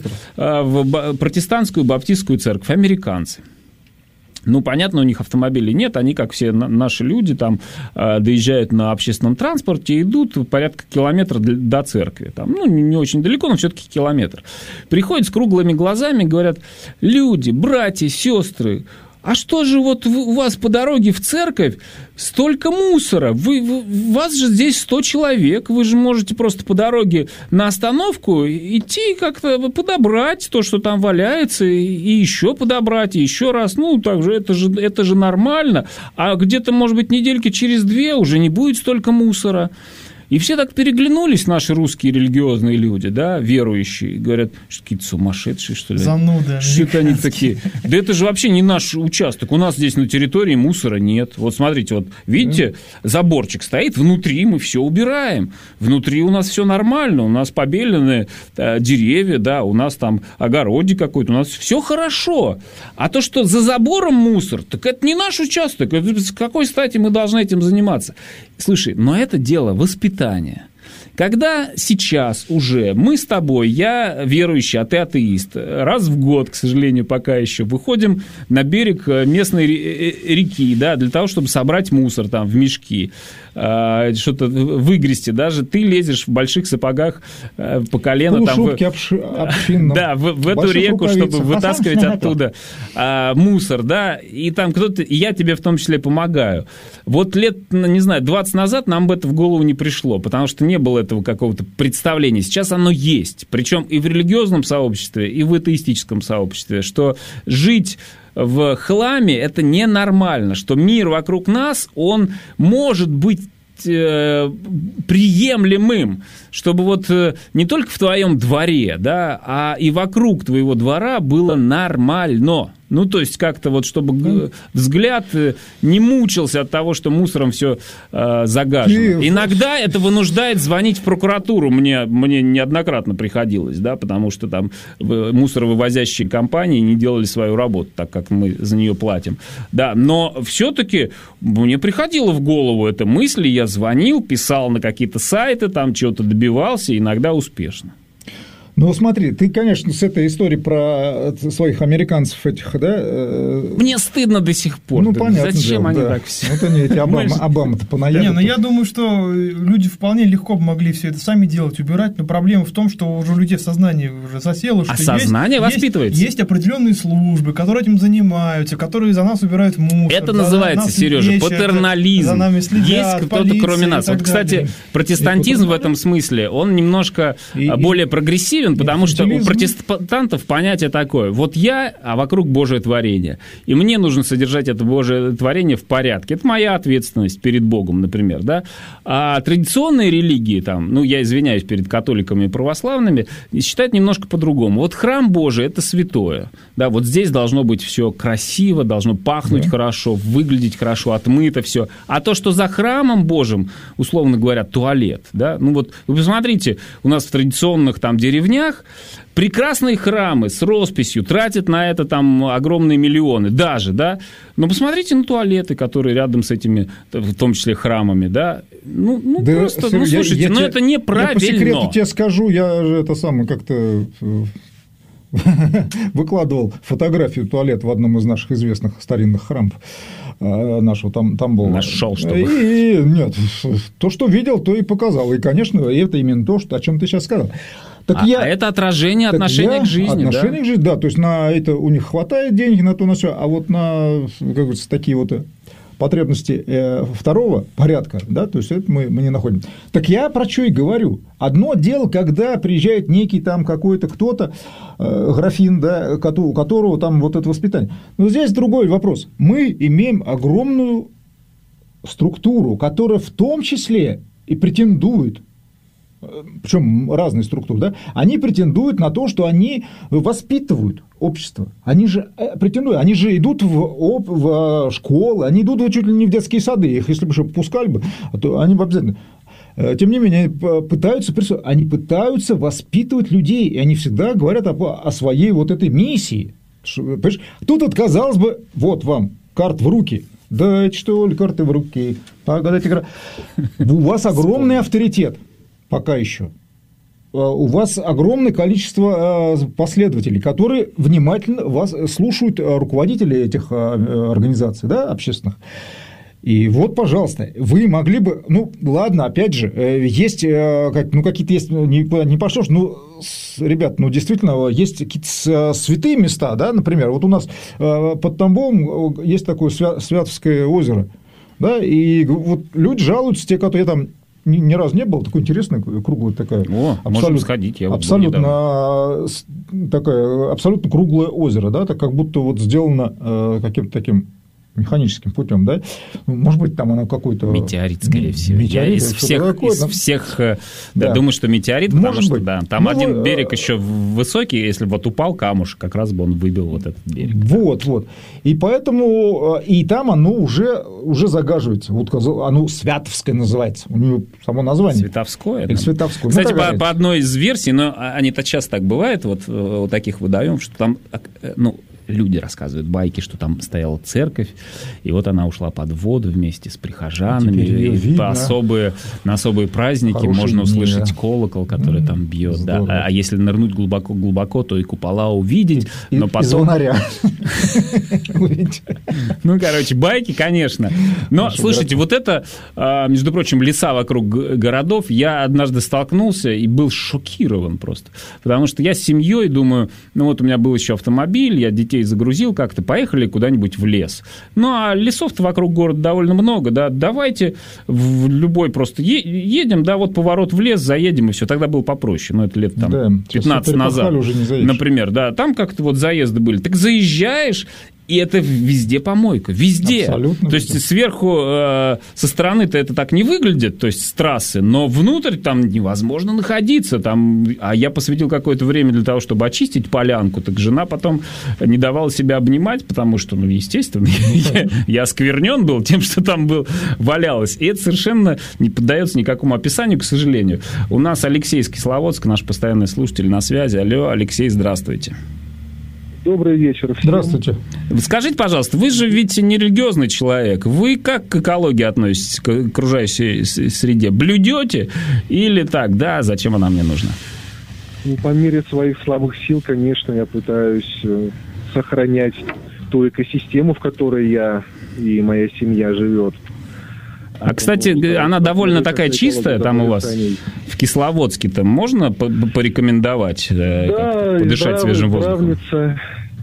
в протестантскую баптистскую церковь американцы. Ну, понятно, у них автомобилей нет, они, как все наши люди, там доезжают на общественном транспорте, идут порядка километра до церкви. Там, ну, не очень далеко, но все-таки километр. Приходят с круглыми глазами, говорят, люди, братья, сестры, а что же вот у вас по дороге в церковь столько мусора? Вы, вы, вас же здесь сто человек, вы же можете просто по дороге на остановку идти как-то подобрать то, что там валяется, и еще подобрать, и еще раз. Ну, так же это же, это же нормально. А где-то, может быть, недельки через две уже не будет столько мусора. И все так переглянулись, наши русские религиозные люди, да, верующие, говорят, что какие-то сумасшедшие, что ли? Зануда. Что это они такие? Да это же вообще не наш участок. У нас здесь на территории мусора нет. Вот смотрите, вот видите, заборчик стоит, внутри мы все убираем. Внутри у нас все нормально, у нас побеленные э, деревья, да, у нас там огородик какой-то, у нас все хорошо. А то, что за забором мусор, так это не наш участок. С какой стати мы должны этим заниматься? Слушай, но это дело воспитания. Когда сейчас уже мы с тобой, я верующий, а ты атеист, раз в год, к сожалению, пока еще, выходим на берег местной реки, да, для того, чтобы собрать мусор там в мешки, что-то выгрести, даже ты лезешь в больших сапогах по колено там, в, общинном, да, в, в эту реку, чтобы вытаскивать оттуда а, мусор, да, и там кто-то, и я тебе в том числе помогаю. Вот лет, не знаю, двадцать назад нам бы это в голову не пришло, потому что не было этого какого-то представления. Сейчас оно есть, причем и в религиозном сообществе, и в атеистическом сообществе, что жить в хламе – это ненормально, что мир вокруг нас, он может быть э, приемлемым, чтобы вот э, не только в твоем дворе, да, а и вокруг твоего двора было нормально. Ну, то есть как-то вот, чтобы взгляд не мучился от того, что мусором все э, загажено. И... Иногда это вынуждает звонить в прокуратуру. Мне, мне неоднократно приходилось, да, потому что там мусоровывозящие компании не делали свою работу, так как мы за нее платим. Да, но все-таки мне приходила в голову эта мысль, я звонил, писал на какие-то сайты, там чего-то добивался, иногда успешно. Ну, смотри, ты, конечно, с этой историей про своих американцев этих, да... Мне стыдно до сих пор. Ну, да, понятно. Зачем дело, они да. так все? Вот они, эти Обама, Обама-то понаедут. Не, ну я думаю, что люди вполне легко бы могли все это сами делать, убирать, но проблема в том, что уже у людей в сознании уже засело, что а сознание есть, воспитывается. Есть, есть определенные службы, которые этим занимаются, которые за нас убирают мусор. Это называется, Сережа, лечат, патернализм. За нами следят, есть кто-то кроме нас. Вот, кстати, протестантизм в этом смысле, он немножко и, более прогрессивен, потому что у протестантов понятие такое. Вот я, а вокруг Божие творение. И мне нужно содержать это Божие творение в порядке. Это моя ответственность перед Богом, например. Да? А традиционные религии, там, ну, я извиняюсь перед католиками и православными, считают немножко по-другому. Вот храм Божий – это святое. Да? Вот здесь должно быть все красиво, должно пахнуть да. хорошо, выглядеть хорошо, отмыто все. А то, что за храмом Божьим, условно говоря, туалет. Да? Ну, вот вы посмотрите, у нас в традиционных там деревнях прекрасные храмы с росписью тратят на это там огромные миллионы, даже, да. Но посмотрите на туалеты, которые рядом с этими, в том числе храмами, да. Ну, ну да, просто, Серега, ну слушайте, я, я ну тебе, это неправильно. Я по секрету тебе скажу, я же это самое как-то выкладывал фотографию туалета в одном из наших известных старинных храмов. Нашего там, там был. Нашел, что и, и нет, то, что видел, то и показал. И, конечно, это именно то, что, о чем ты сейчас сказал. Так а, я, а это отражение отношения я, к жизни, отношение да? к жизни, да. То есть на это у них хватает денег на то, на все, а вот на, как говорится, такие вот потребности э, второго порядка, да, то есть это мы, мы не находим. Так я про что и говорю. Одно дело, когда приезжает некий там какой-то кто-то, э, графин, да, у которого там вот это воспитание. Но здесь другой вопрос. Мы имеем огромную структуру, которая в том числе и претендует, причем разные структуры, да, они претендуют на то, что они воспитывают общество. Они же претендуют, они же идут в, в школы, они идут чуть ли не в детские сады. Их, если бы пускали бы, то они бы обязательно. Тем не менее, они пытаются, они пытаются воспитывать людей, и они всегда говорят о, о своей вот этой миссии. Понимаешь? Тут вот, казалось бы, вот вам карт в руки. Дайте, что ли, карты в руки. Погодите, у вас огромный авторитет. Пока еще. У вас огромное количество последователей, которые внимательно вас слушают, руководители этих организаций, да, общественных. И вот, пожалуйста, вы могли бы, ну, ладно, опять же, есть, ну, какие-то есть, никуда не пошлешь, ну, ребят, ну, действительно, есть какие-то святые места, да, например, вот у нас под Тамбовом есть такое Святовское озеро, да, и вот люди жалуются, те, которые там Ни, ни разу не было, такой интересная, круглая такая. О, можем сходить, я вот абсолютно, такая, абсолютно круглое озеро, да, так как будто вот сделано э, каким-то таким механическим путем, да? Может быть, там оно какой-то... Метеорит, скорее всего. Метеорит, я из всех, такое, из там... всех да, да. думаю, что метеорит, потому Может что быть. да, там ну, один вы... берег еще высокий, если вот упал камушек, как раз бы он выбил вот этот берег. Вот, вот. И поэтому, и там оно уже, уже загаживается. Вот оно Святовское называется. У него само название. Световское? Или Световское. Кстати, ну, по, по одной из версий, но они-то часто так бывает, вот, вот таких выдаем, что там, ну, люди рассказывают байки, что там стояла церковь, и вот она ушла под воду вместе с прихожанами, и по особые, на особые праздники Хорошие можно услышать дни, да. колокол, который mm, там бьет. Да. А, а если нырнуть глубоко-глубоко, то и купола увидеть, и, но потом... И звонаря. Ну, короче, байки, конечно. Но, слушайте, вот это, между прочим, леса вокруг городов, я однажды столкнулся и был шокирован просто. Потому что я с семьей думаю, ну вот у меня был еще автомобиль, я детей загрузил как-то, поехали куда-нибудь в лес. Ну, а лесов-то вокруг города довольно много, да, давайте в любой просто е- едем, да, вот поворот в лес, заедем, и все, тогда было попроще, ну, это лет там да, пятнадцать назад, уже не например, да, там как-то вот заезды были, так заезжаешь, и это везде помойка, везде. Абсолютно. То есть сверху, э, со стороны-то это так не выглядит, то есть с трассы, но внутрь там невозможно находиться. Там, а я посвятил какое-то время для того, чтобы очистить полянку, так жена потом не давала себя обнимать, потому что, ну, естественно, я, я осквернен был тем, что там был, валялось. И это совершенно не поддается никакому описанию, к сожалению. У нас Алексей из Кисловодска, наш постоянный слушатель, на связи. Алло, Алексей, здравствуйте. Добрый вечер. Всем. Здравствуйте. Скажите, пожалуйста, вы же ведь не религиозный человек. Вы как к экологии относитесь, к окружающей среде? Блюдете или так, да, зачем она мне нужна? Ну, по мере своих слабых сил, конечно, я пытаюсь э, сохранять ту экосистему, в которой я и моя семья живет. А, кстати, она довольно такая чистая, там у вас в Кисловодске-то можно порекомендовать да, подышать свежим воздухом? Да,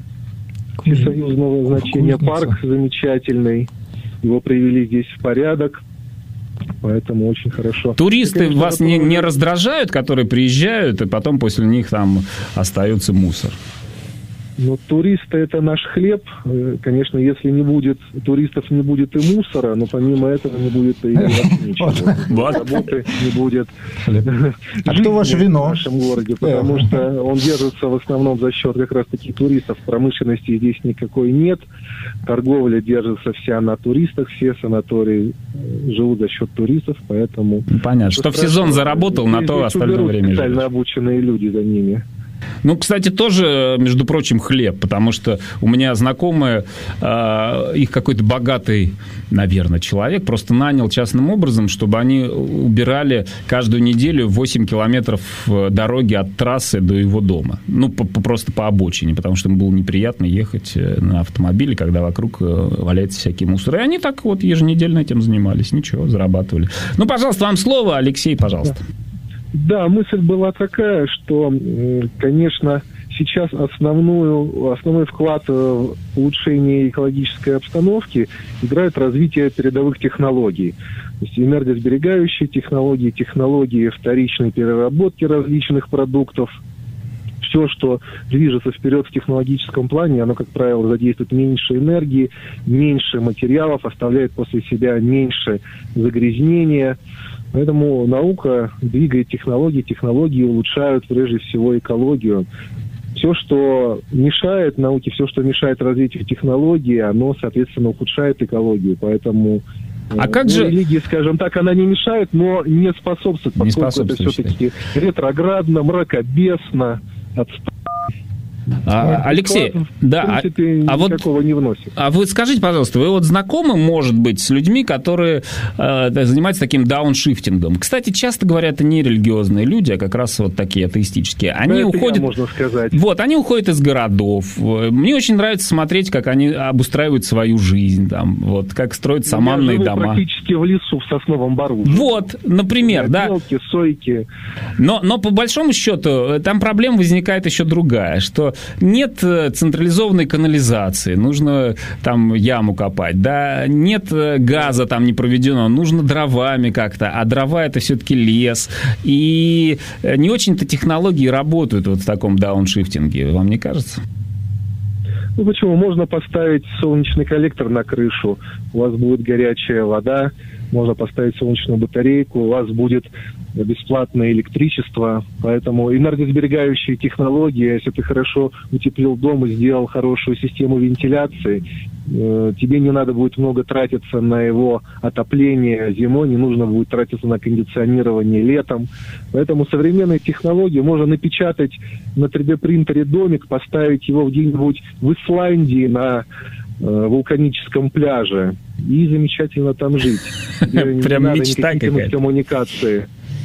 всесоюзного значения парк замечательный. Его привели здесь в порядок, поэтому очень хорошо. Туристы конечно, вас не, не раздражают, которые приезжают, и потом после них там остается мусор? Ну, туристы – это наш хлеб. Конечно, если не будет туристов, не будет и мусора, но помимо этого не будет и ничего. Работы не будет. А кто ваше вино? В нашем городе, потому что он держится в основном за счет как раз-таки туристов. Промышленности здесь никакой нет. Торговля держится вся на туристах, все санатории живут за счет туристов, поэтому... Понятно. Что в сезон заработал, на то остальное время живешь. Специально обученные люди за ними. Ну, кстати, тоже, между прочим, хлеб, потому что у меня знакомые, э, их какой-то богатый, наверное, человек просто нанял частным образом, чтобы они убирали каждую неделю восемь километров дороги от трассы до его дома. Ну, по, по, просто по обочине, потому что им было неприятно ехать на автомобиле, когда вокруг валяется всякий мусор. И они так вот еженедельно этим занимались. Ничего, зарабатывали. Ну, пожалуйста, вам слово, Алексей, пожалуйста. Да, мысль была такая, что, конечно, сейчас основную, основной вклад в улучшение экологической обстановки играет развитие передовых технологий. То есть энергосберегающие технологии, технологии вторичной переработки различных продуктов. Все, что движется вперед в технологическом плане, оно, как правило, задействует меньше энергии, меньше материалов, оставляет после себя меньше загрязнения. Поэтому наука двигает технологии, технологии улучшают прежде всего экологию. Все, что мешает науке, все, что мешает развитию технологий, оно, соответственно, ухудшает экологию. Поэтому а как ну, же... религия, скажем так, она не мешает, но не способствует, не поскольку способствует, это все-таки ретроградно, мракобесно, отстойно. А, Алексей, в да, принципе, а, а вот, никакого не вносит. А вы скажите, пожалуйста, вы вот знакомы, может быть, с людьми, которые э, занимаются таким дауншифтингом? Кстати, часто говорят, это не религиозные люди, а как раз вот такие атеистические. Они да, уходят, я, можно сказать. Вот, они уходят из городов. Мне очень нравится смотреть, как они обустраивают свою жизнь, там, вот, как строят саманные я живу дома. Практически в лесу, в сосновом бору. Вот, например, да. Белки, сойки. Но, но по большому счету там проблема возникает еще другая, что нет централизованной канализации, нужно там яму копать, да, нет газа там не проведено, нужно дровами как-то, а дрова это все-таки лес, и не очень-то технологии работают вот в таком дауншифтинге, вам не кажется? Ну почему? Можно поставить солнечный коллектор на крышу, у вас будет горячая вода, можно поставить солнечную батарейку, у вас будет бесплатное электричество, поэтому энергосберегающие технологии, если ты хорошо утеплил дом и сделал хорошую систему вентиляции, э, тебе не надо будет много тратиться на его отопление зимой, не нужно будет тратиться на кондиционирование летом, поэтому современные технологии можно напечатать на три дэ принтере домик, поставить его где-нибудь в Исландии на э, вулканическом пляже и замечательно там жить. Прям мечта какая-то. Коммуникации.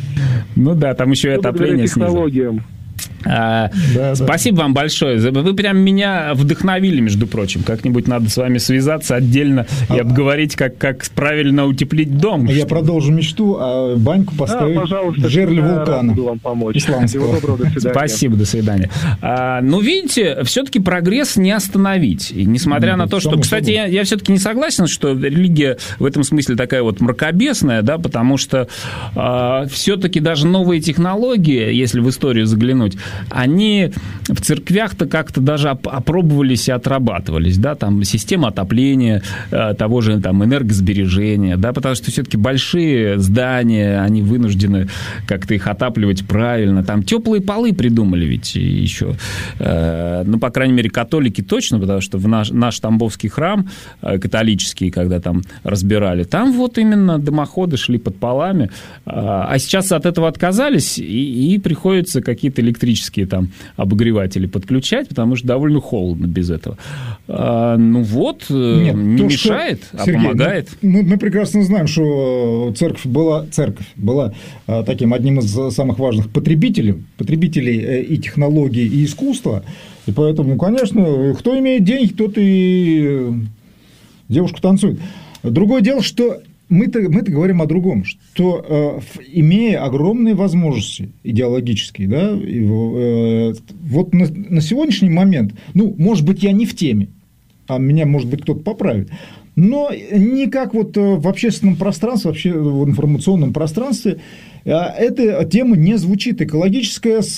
Ну да, там еще и отопление снизу. А, да, спасибо да. вам большое. Вы прям меня вдохновили, между прочим. Как-нибудь надо с вами связаться отдельно а, и обговорить, как, как правильно утеплить дом. Я продолжу мечту, а баньку поставить да, в жерле вулкана. Буду вам помочь. Исламского. Доброго, до свидания. Спасибо, до свидания. А, ну, видите, все-таки прогресс не остановить. И несмотря mm, на то, что... Кстати, я, я все-таки не согласен, что религия в этом смысле такая вот мракобесная, да, потому что а, все-таки даже новые технологии, если в историю заглянуть, они в церквях-то как-то даже опробовались и отрабатывались, да, там система отопления, того же там энергосбережения, да, потому что все-таки большие здания, они вынуждены как-то их отапливать правильно, там теплые полы придумали ведь еще, ну, по крайней мере, католики точно, потому что в наш, наш Тамбовский храм католический, когда там разбирали, там вот именно дымоходы шли под полами, а сейчас от этого отказались, и, и приходится какие-то электрические электрические там обогреватели подключать, потому что довольно холодно без этого. А, ну вот, Нет, не то, мешает, что, а Сергей, помогает. Мы, мы прекрасно знаем, что церковь была, церковь была а, таким одним из самых важных потребителей, потребителей и технологий, и искусства. И поэтому, конечно, кто имеет деньги, тот и девушку танцует. Другое дело, что мы-то, мы-то говорим о другом, что э, имея огромные возможности идеологические, да, и, э, вот на, на сегодняшний момент, ну, может быть, я не в теме, а меня, может быть, кто-то поправит, но никак вот в общественном пространстве, вообще в информационном пространстве эта тема не звучит экологическая с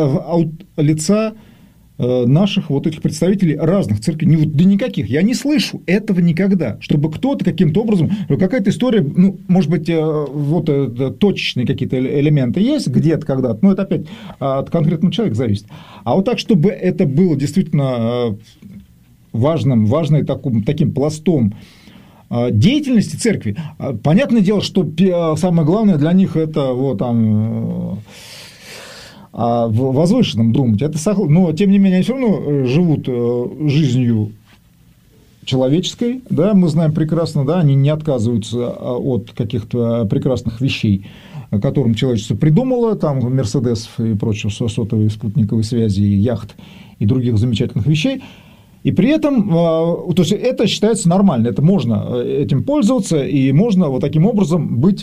лица наших вот этих представителей разных церквей. Да никаких. Я не слышу этого никогда. Чтобы кто-то каким-то образом... Какая-то история, ну, может быть, вот точечные какие-то элементы есть где-то когда-то, но это опять от конкретного человека зависит. А вот так, чтобы это было действительно важным, важным таким, таким пластом деятельности церкви. Понятное дело, что самое главное для них это вот там... о возвышенном думать. Это, но, тем не менее, они все равно живут жизнью человеческой. Да, мы знаем прекрасно, да, они не отказываются от каких-то прекрасных вещей, которым человечество придумало, там, мерседесов и прочего, сотовой спутниковой связи, яхт и других замечательных вещей. И при этом, то есть, это считается нормально, это можно этим пользоваться, и можно вот таким образом быть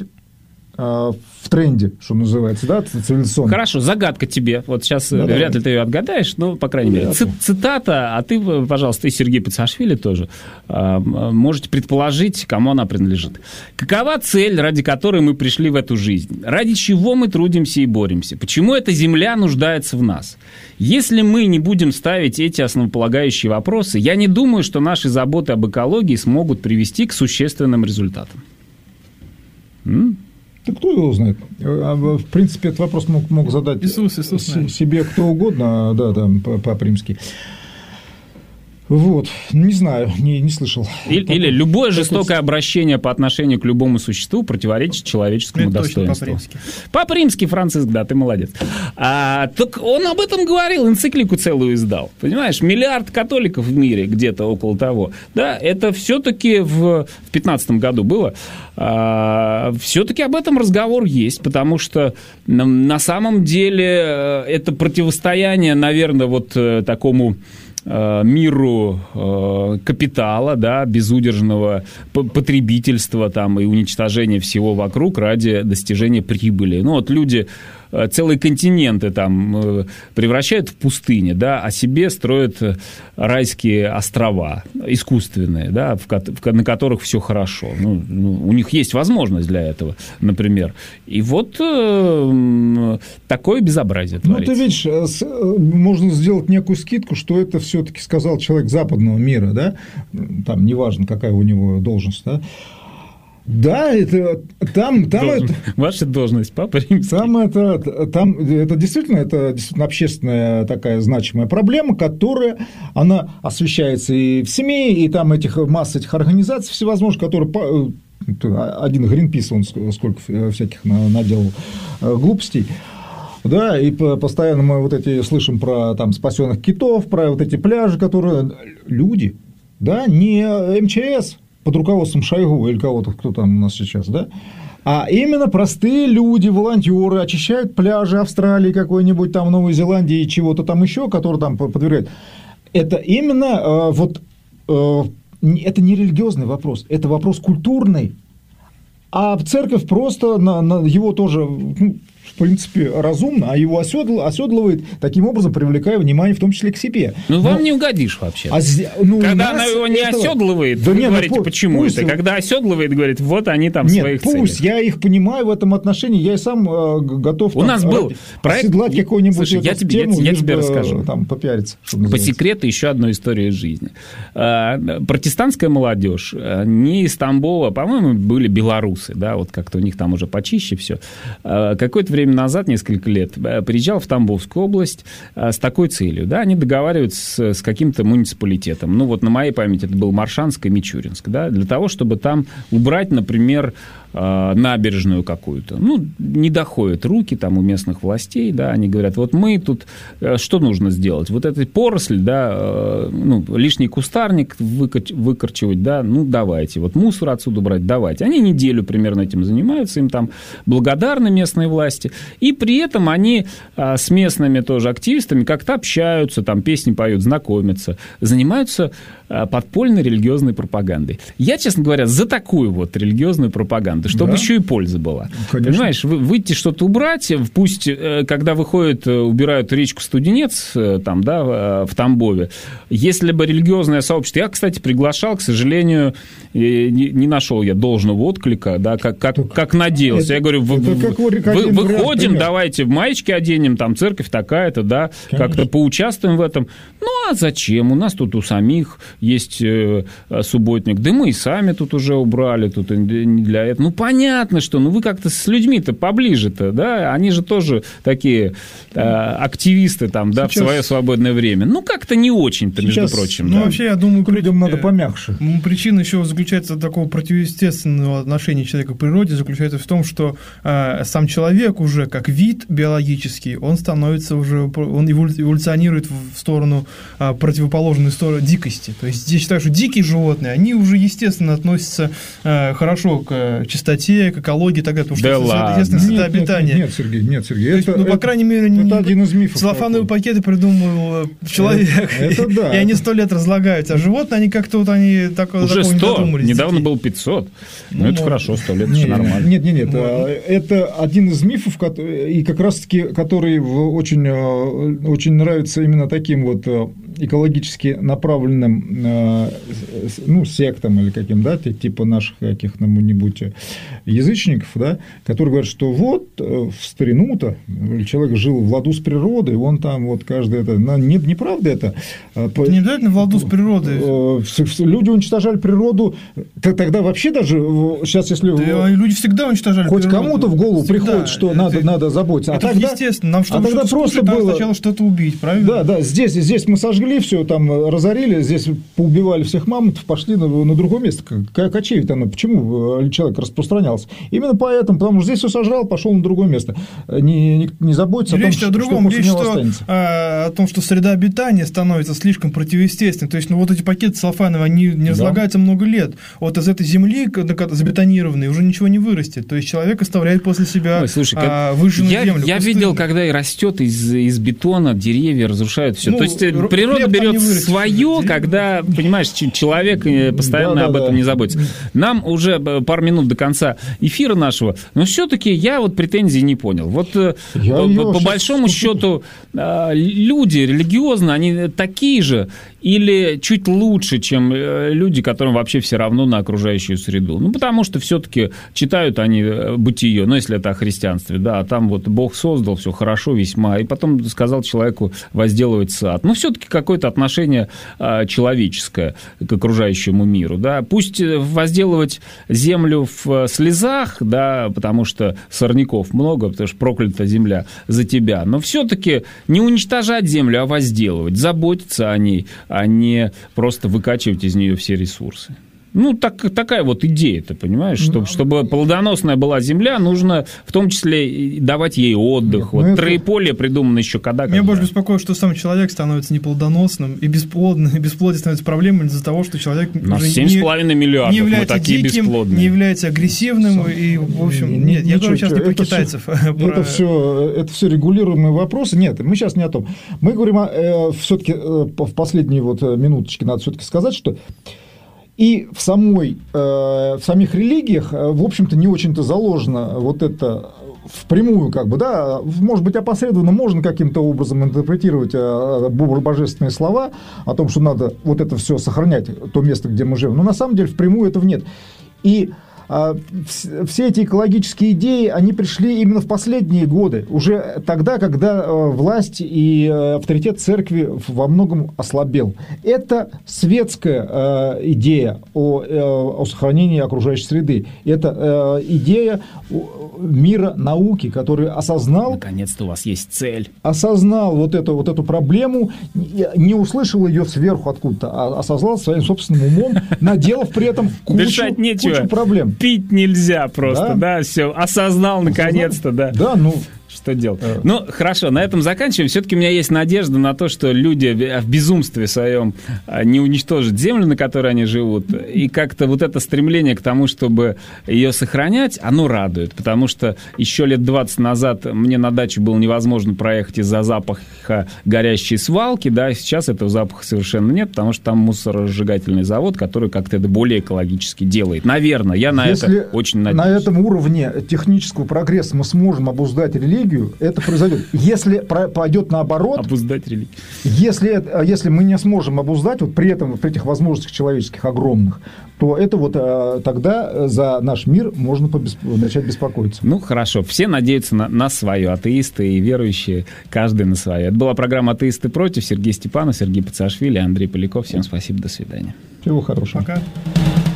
в тренде, что называется, да, цивилизационно. Хорошо, загадка тебе. Вот сейчас да, вряд да. ли ты ее отгадаешь, но, по крайней мере, Ц- цитата, а ты, пожалуйста, и Сергей Пацашвили тоже можете предположить, кому она принадлежит. Какова цель, ради которой мы пришли в эту жизнь? Ради чего мы трудимся и боремся? Почему эта земля нуждается в нас? Если мы не будем ставить эти основополагающие вопросы, я не думаю, что наши заботы об экологии смогут привести к существенным результатам. М? Да кто его знает? В принципе, этот вопрос мог, мог задать Иисус, Иисус, себе кто угодно, да, да, Папа Римский. Вот, не знаю, не, не слышал. Или, или любое жестокое обращение по отношению к любому существу противоречит человеческому это достоинству. Папа Римский. Папа Римский, Франциск, да, ты молодец. А, так он об этом говорил, энциклику целую издал. Понимаешь, миллиард католиков в мире, где-то около того. Да, это все-таки в пятнадцатом году было. А, все-таки об этом разговор есть, потому что на, на самом деле это противостояние, наверное, вот такому миру э, капитала, да, безудержного потребительства там, и уничтожения всего вокруг ради достижения прибыли. Ну, вот люди целые континенты там э, превращают в пустыни, да, а себе строят райские острова искусственные, да, в, в, на которых все хорошо. Ну, ну, у них есть возможность для этого, например. И вот э, такое безобразие творится. Ну, ты видишь, можно сделать некую скидку, что это все-таки сказал человек западного мира, да, там неважно, какая у него должность, да. Да, это там, там Должен, это, ваша должность, Папа Римский. Там это, там это действительно, это действительно общественная такая значимая проблема, которая она освещается и в СМИ, и там этих масса этих организаций всевозможных, которые один Гринпис, он сколько всяких наделал глупостей. Да, и постоянно мы вот эти слышим про там спасенных китов, про вот эти пляжи, которые люди, да, не эм че эс под руководством Шойгу или кого-то, кто там у нас сейчас, да, а именно простые люди, волонтеры очищают пляжи Австралии какой-нибудь, там Новой Зеландии и чего-то там еще, которые там подвергают. Это именно э, вот э, это не религиозный вопрос, это вопрос культурный, а церковь просто на, на его тоже, ну, в принципе, разумно, а его оседл, оседлывает, таким образом привлекая внимание, в том числе к себе. Ну, вам не угодишь вообще. А, ну, когда она его не этого... оседлывает, да вы нет, говорите, ну, почему пусть... это? Когда оседлывает, говорит, вот они там нет, своих пусть, целях. Я их понимаю в этом отношении, я и сам э, готов... У там, нас был проект... оседлать какую-нибудь Слушай, я тебе, тему, я, я тебе бы, расскажу. Там, попиариться. По секрету еще одной истории из жизни. Протестантская молодежь не из Тамбова, по-моему, были белорусы, да, вот как-то у них там уже почище все. Какое-то время назад, несколько лет, приезжал в Тамбовскую область с такой целью. Да, они договариваются с, с каким-то муниципалитетом. Ну, вот на моей памяти это был Маршанск и Мичуринск. Да, для того, чтобы там убрать, например, э, набережную какую-то. Ну, не доходят руки там у местных властей, да, они говорят, вот мы тут, э, что нужно сделать? Вот эта поросль, да, э, ну, лишний кустарник выкор- выкорчевать, да, ну, давайте. Вот мусор отсюда брать, давайте. Они неделю примерно этим занимаются, им там благодарны местные власти. И при этом они э, с местными тоже активистами как-то общаются, там песни поют, знакомятся, занимаются э, подпольной религиозной пропагандой. Я, честно говоря, за такую вот религиозную пропаганду, чтобы да. еще и польза была. Конечно. Понимаешь, вы, выйти что-то убрать, пусть, когда выходят, убирают речку Студенец, там, да, в Тамбове, если бы религиозное сообщество... Я, кстати, приглашал, к сожалению, не, не нашел я должного отклика, да, как, как, как надеялся. Это, я говорю, вы, вы, выходим, давайте в маечки оденем, там церковь такая-то, да, конечно. Как-то поучаствуем в этом. Ну, а зачем? У нас тут у самих есть э, субботник, да мы и сами тут уже убрали, тут не для этого. Ну, понятно, что, ну, вы как-то с людьми-то поближе-то, да, они же тоже такие э, активисты там, да, сейчас... в свое свободное время. Ну, как-то не очень-то, сейчас... между прочим. Ну, да. вообще, я думаю, к людям надо помягче. Причина еще заключается такого противоестественного отношения человека к природе, заключается в том, что э, сам человек уже как вид биологический, он становится уже, он эволюционирует в сторону э, противоположной стороны дикости. То есть, я считаю, что дикие животные, они уже, естественно, относятся э, хорошо к чистоте, к экологии и так далее, потому что да это, ладно. естественно, среда обитания. Нет, нет, Сергей, нет, Сергей. Это, есть, ну, по крайней мере, это не, один из мифов. целлофановые пакеты придумал человек, это, это да. и они сто лет разлагаются, а животные, они как-то вот они так, уже сто, не додумались. Недавно было пятьсот, ну, ну это хорошо, сто лет, нет, все нормально. Нет, нет, нет, это один из мифов, и как раз-таки, который очень, очень нравится именно таким вот экологически направленным, ну, сектам или каким, да, типа наших каких-нибудь язычников, да, которые говорят, что вот в старину-то человек жил в ладу с природой, он там вот каждый это... Нет, неправда это. Это не обязательно в ладу с природой. Люди уничтожали природу, тогда вообще даже сейчас, если... Да, люди всегда уничтожали хоть природу. Кому-то в голову всегда. приходит, что это, надо, надо заботиться. Это а тогда, естественно. Нам чтобы а тогда что-то просто скушать, было... сначала что-то убить, правильно? Да, да, здесь, здесь мы сожгли все, там разорили, здесь поубивали всех мамонтов, пошли на, на другое место. Кочевье там, почему человек распространялся? Именно поэтому, потому что здесь все сожрал, пошел на другое место. Не, не, не заботиться речь о том, о другом, что речь после него что, останется. А, о том, что среда обитания становится слишком противоестественной. То есть, ну, вот эти пакеты целлофановые, они не разлагаются да. много лет. Вот из этой земли, забетонированной, уже ничего не вырастет. То есть, человек оставляет после себя Ой, слушай, а, выжженную я, землю. Я пустыню. видел, когда и растет из, из бетона, деревья разрушают все. Ну, То есть, природа берет свое, когда, понимаешь, человек постоянно да, об да, этом да. не заботится. Нам уже пару минут до конца эфира нашего, но все-таки я вот претензий не понял. Вот по, по большому счету люди религиозно, они такие же или чуть лучше, чем люди, которым вообще все равно на окружающую среду. Ну, потому что все-таки читают они бытие, ну, если это о христианстве, да, а там вот Бог создал, все хорошо весьма, и потом сказал человеку возделывать сад. Ну, все-таки какое-то отношение человеческое к окружающему миру, да. Пусть возделывать землю в слезах, да, потому что сорняков много, потому что проклята земля за тебя, но все-таки не уничтожать землю, а возделывать, заботиться о ней, а не просто выкачивать из нее все ресурсы. Ну, так, такая вот идея, ты понимаешь, чтобы, чтобы плодоносная была земля, нужно в том числе давать ей отдых. Нет, вот троеполие придумано еще когда. Меня когда. больше беспокоит, что сам человек становится неплодоносным и бесплодным, и бесплодие становится проблемой из-за того, что человек уже семь с половиной миллиардов, не является мы такие диким, бесплодные. Не является агрессивным, и, в общем, нет, я говорю сейчас не про китайцев. Это все, это все регулируемые вопросы. Нет, мы сейчас не о том. Мы говорим э, все-таки э, в последние вот минуточки надо все-таки сказать, что и в, самой, э, в самих религиях, э, в общем-то, не очень-то заложено вот это впрямую, как бы, да, может быть, опосредованно можно каким-то образом интерпретировать э, божественные слова о том, что надо вот это все сохранять, то место, где мы живем, но на самом деле впрямую этого нет. И все эти экологические идеи, они пришли именно в последние годы, уже тогда, когда власть и авторитет церкви во многом ослабел. Это светская идея о, о сохранении окружающей среды. Это идея мира науки, который осознал... Наконец-то у вас есть цель. Осознал вот эту, вот эту проблему, не услышал ее сверху откуда-то, а осознал своим собственным умом, наделав при этом кучу, кучу проблем. пить нельзя просто, да, да все, осознал наконец-то, да. Да, ну... Что делать? А... Ну, хорошо, на этом заканчиваем. Все-таки у меня есть надежда на то, что люди в безумстве своем не уничтожат землю, на которой они живут. И как-то вот это стремление к тому, чтобы ее сохранять, оно радует. Потому что еще лет двадцать назад мне на дачу было невозможно проехать из-за запаха горящей свалки, да, и сейчас этого запаха совершенно нет, потому что там мусоросжигательный завод, который как-то это более экологически делает. Наверное, я на Если это очень надеюсь. На этом уровне технического прогресса мы сможем обуздать религию, это произойдет. Если пойдет наоборот, обуздать религию. Если, если мы не сможем обуздать, вот при этом, при этих возможностях человеческих огромных, то это вот тогда за наш мир можно побес... начать беспокоиться. Ну, хорошо. Все надеются на, на свое. Атеисты и верующие, каждый на свое. Это была программа «Атеисты против». Сергей Степанов, Сергей Пацашвили, Андрей Поляков. Всем спасибо. До свидания. Всего хорошего. Пока.